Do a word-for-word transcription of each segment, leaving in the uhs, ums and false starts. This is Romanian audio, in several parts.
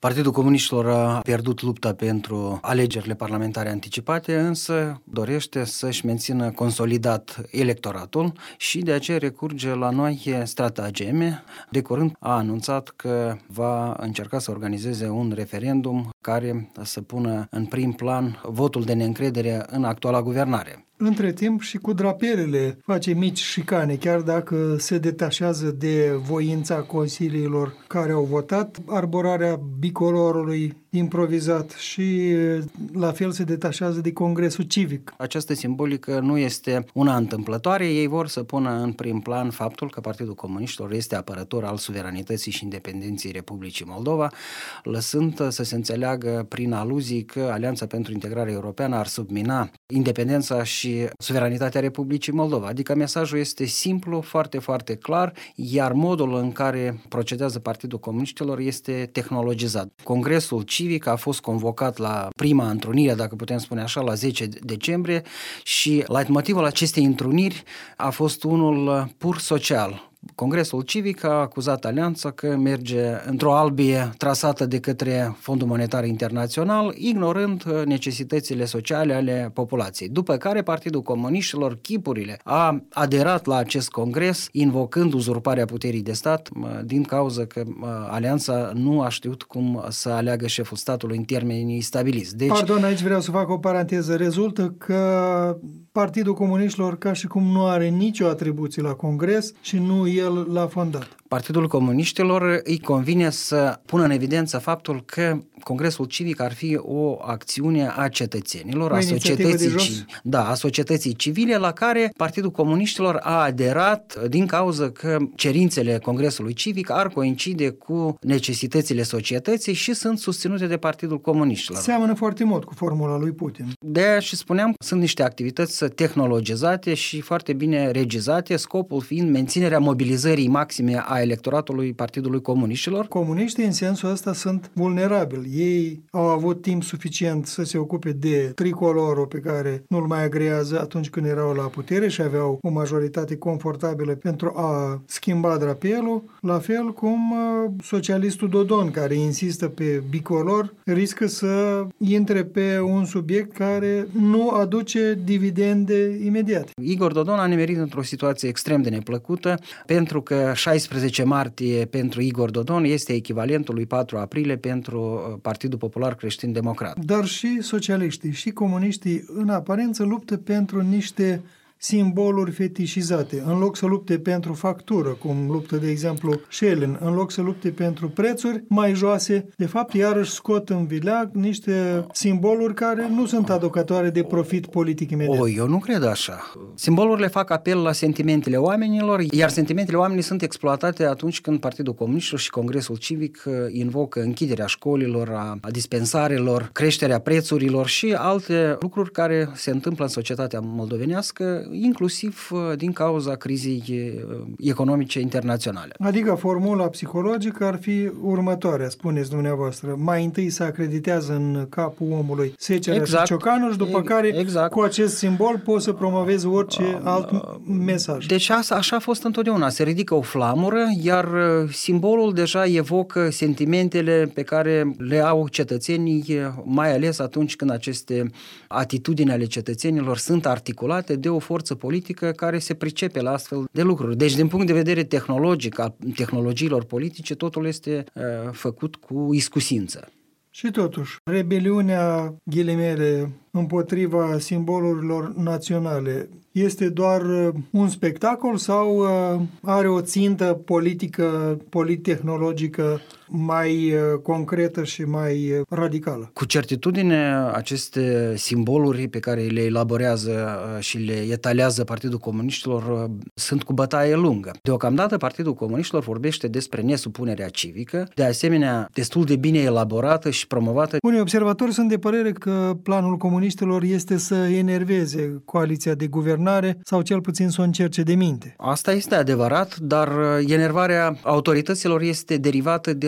Partidul Comuniștilor a pierdut lupta pentru alegerile parlamentare anticipate, însă dorește să-și mențină consolidat electoratul și de aceea recurge la noi stratageme. De curând a anunțat că va încerca să organizeze un referendum care să pună în prim plan votul de neîncredere în actuala guvernare. Între timp și cu drapelele face mici șicane, chiar dacă se detașează de voința consiliilor care au votat arborarea bicolorului improvizat și la fel se detașează de Congresul Civic. Această simbolică nu este una întâmplătoare, ei vor să pună în prim plan faptul că Partidul Comuniștilor este apărător al suveranității și independenței Republicii Moldova, lăsând să se înțeleagă prin aluzii că Alianța pentru Integrare Europeană ar submina independența și suveranitatea Republicii Moldova. Adică mesajul este simplu, foarte, foarte clar, iar modul în care procedează Partidul Comuniștilor este tehnologizat. Congresul Civic a fost convocat la prima întrunire, dacă putem spune așa, la zece decembrie și leitmotivul acestei întruniri a fost unul pur social. Congresul Civic a acuzat Alianța că merge într-o albie trasată de către Fondul Monetar Internațional, ignorând necesitățile sociale ale populației. După care Partidul Comuniștilor, chipurile, a aderat la acest congres, invocând uzurparea puterii de stat, din cauza că Alianța nu a știut cum să aleagă șeful statului în termenii stabiliți. Deci... Pardon, aici vreau să fac o paranteză. Rezultă că Partidul Comuniștilor ca și cum nu are nicio atribuție la congres și nu el l-a fondat. Partidul Comuniștilor îi convine să pună în evidență faptul că Congresul Civic ar fi o acțiune a cetățenilor, a societății, da, a societății civile, la care Partidul Comuniștilor a aderat din cauza că cerințele Congresului Civic ar coincide cu necesitățile societății și sunt susținute de Partidul Comuniștilor. Seamănă foarte mult cu formula lui Putin. De-aia și spuneam, sunt niște activități tehnologizate și foarte bine regizate, scopul fiind menținerea mobilizării maxime a electoratului Partidului Comuniștilor. Comuniștii în sensul ăsta sunt vulnerabili. Ei au avut timp suficient să se ocupe de tricolorul pe care nu-l mai agrează atunci când erau la putere și aveau o majoritate confortabilă pentru a schimba drapelul, la fel cum uh, socialistul Dodon, care insistă pe bicolor, riscă să intre pe un subiect care nu aduce dividende imediate. Igor Dodon a nimerit într-o situație extrem de neplăcută, pentru că șaisprezece martie pentru Igor Dodon este echivalentul lui patru aprilie pentru Partidul Popular Creștin-Democrat. Dar și socialiștii și comuniștii în aparență luptă pentru niște simboluri fetișizate. În loc să lupte pentru factură, cum luptă, de exemplu, Schelin, în loc să lupte pentru prețuri mai joase, de fapt, iarăși scot în vileag niște simboluri care nu sunt aducătoare de profit politic imediat. O, eu nu cred așa. Simbolurile fac apel la sentimentele oamenilor, iar sentimentele oamenilor sunt exploatate atunci când Partidul Comuniștilor și Congresul Civic invocă închiderea școlilor, a dispensarelor, creșterea prețurilor și alte lucruri care se întâmplă în societatea moldovenească, inclusiv din cauza crizei economice internaționale. Adică formula psihologică ar fi următoarea, spuneți dumneavoastră. Mai întâi se acreditează în capul omului secerea exact. și ciocanul și după care exact. cu acest simbol poți să promovezi orice uh, alt mesaj. Deci așa, așa a fost întotdeauna. Se ridică o flamură, iar simbolul deja evocă sentimentele pe care le au cetățenii, mai ales atunci când aceste atitudini ale cetățenilor sunt articulate de o forță politică care se pricepe la astfel de lucruri. Deci, din punct de vedere tehnologic, al tehnologiilor politice, totul este uh, făcut cu iscusință. Și totuși, rebeliunea, ghilimele, împotriva simbolurilor naționale este doar un spectacol sau are o țintă politică, polittehnologică mai concretă și mai radicală? Cu certitudine, aceste simboluri pe care le elaborează și le etalează Partidul Comuniștilor sunt cu bătaie lungă. Deocamdată, Partidul Comuniștilor vorbește despre nesupunerea civică, de asemenea, destul de bine elaborată și promovată. Unii observatori sunt de părere că planul comuniștilor este să enerveze coaliția de guvernare sau cel puțin să o încerce de minte. Asta este adevărat, dar enervarea autorităților este derivată de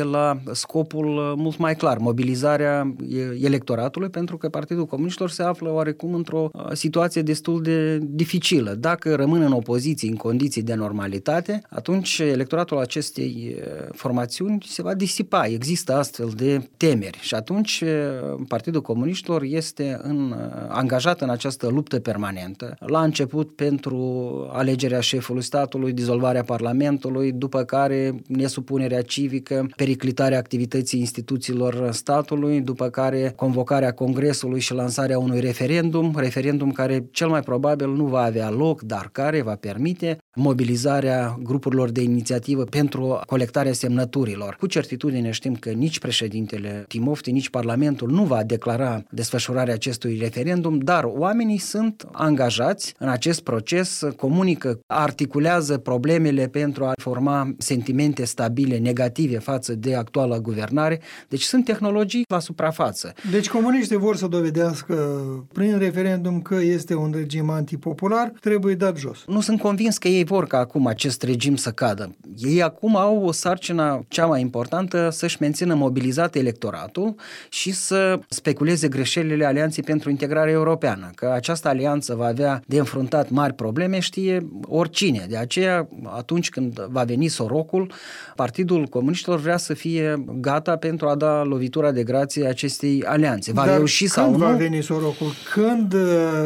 la scopul mult mai clar, mobilizarea electoratului, pentru că Partidul Comuniștilor se află oarecum într-o situație destul de dificilă. Dacă rămân în opoziție în condiții de normalitate, atunci electoratul acestei formațiuni se va disipa. Există astfel de temeri și atunci Partidul Comuniștilor este în, angajat în această luptă permanentă. La început pentru alegerea șefului statului, dizolvarea Parlamentului, după care nesupunerea civică, periclitarea activității instituțiilor statului, după care convocarea Congresului și lansarea unui referendum, referendum care cel mai probabil nu va avea loc, dar care va permite mobilizarea grupurilor de inițiativă pentru colectarea semnăturilor. Cu certitudine știm că nici președintele Timofti, nici Parlamentul nu va declara desfășurarea acestui referendum, dar oamenii sunt angajați în acest proces, comunică, articulează problemele pentru a forma sentimente stabile, negative față de actuala guvernare. Deci sunt tehnologii la suprafață. Deci comuniștii vor să dovedească prin referendum că este un regim antipopular, trebuie dat jos. Nu sunt convins că ei vor ca acum acest regim să cadă. Ei acum au o sarcină cea mai importantă să-și mențină mobilizat electoratul și să speculeze greșelile Alianței pentru Integrare Europeană. Că această alianță va avea de înfruntat mari probleme, știe oricine. De aceea, atunci când va veni sorocul, Partidul Comuniștilor vrea să fie gata pentru a da lovitura de grație acestei alianțe. Va Dar reuși sau când nu? va veni sorocul? Când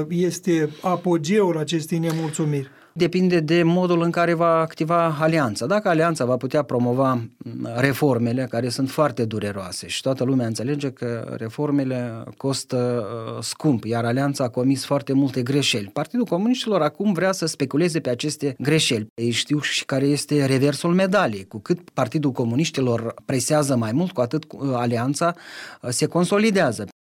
este apogeul acestei nemulțumiri? Depinde de modul în care va activa alianța. Dacă alianța va putea promova reformele, care sunt foarte dureroase și toată lumea înțelege că reformele costă scump, iar alianța a comis foarte multe greșeli. Partidul Comuniștilor acum vrea să speculeze pe aceste greșeli. Ei știu și care este reversul medaliei. Cu cât Partidul Comuniștilor presează mai mult, cu atât alianța se consolidează.